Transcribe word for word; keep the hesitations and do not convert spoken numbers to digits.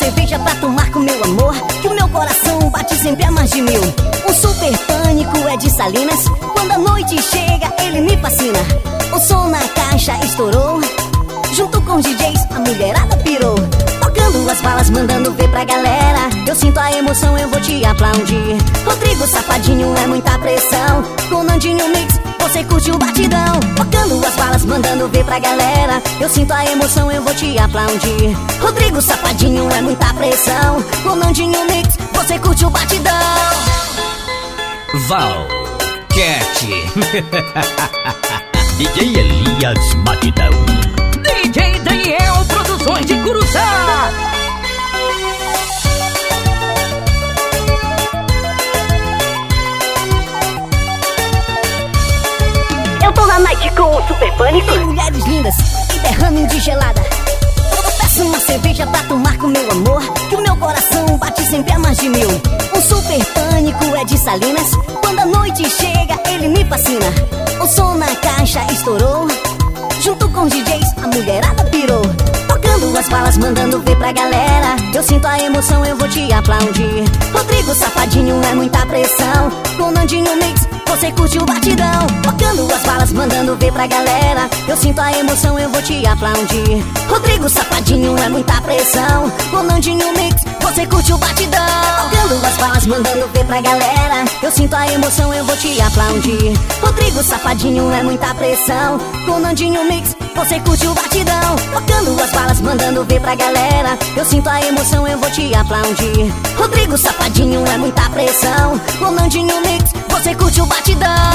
cerveja pra tomar com meu amor, que o meu coração bate sempre a mais de mil. Um super pânico é de Salinas, quando a noite chega ele me fascina. O som na caixa estourou, junto com os D Js a mulherada pirou. Tocando as balas, mandando ver pra galera, eu sinto a emoção, eu vou te aplaudir. Rodrigo Safadinho é muita pressão, com Nandinho Mix você curte o batidão. Tocando as balas, mandando ver pra galera, eu sinto a emoção, eu vou te aplaudir. Rodrigo Safadinho é muita pressão, com Nandinho Mix você curte o batidão. Val Cat D J Elias Batidão, D J Daniel Produções de Curuçá. Eu tô na night com o super pânico, tem mulheres lindas e derrame de gelada. Eu peço uma cerveja pra tomar com meu amor, que o meu coração bate sempre a mais de mil. Um super pânico é de Salinas, quando a noite chega ele me fascina. O som na caixa estourou, junto com os D Js a mulherada pirou. Tocando as balas, mandando ver pra galera, eu sinto a emoção, eu vou te aplaudir. Rodrigo Safadinho é muita pressão, com Nandinho Mix você curte o batidão. Tocando as balas, mandando ver pra galera, eu sinto a emoção, eu vou te aplaudir. Rodrigo Safadinho é muita pressão, com Nandinho Mix você curte o batidão. Tocando as balas, mandando ver pra galera, eu sinto a emoção, eu vou te aplaudir. Rodrigo Safadinho é muita pressão, com Nandinho Mix você curte o batidão. Tocando as balas, mandando ver pra galera, eu sinto a emoção, eu vou te aplaudir. Rodrigo Safadinho é muita pressão, com Nandinho Mix você curte o batidão.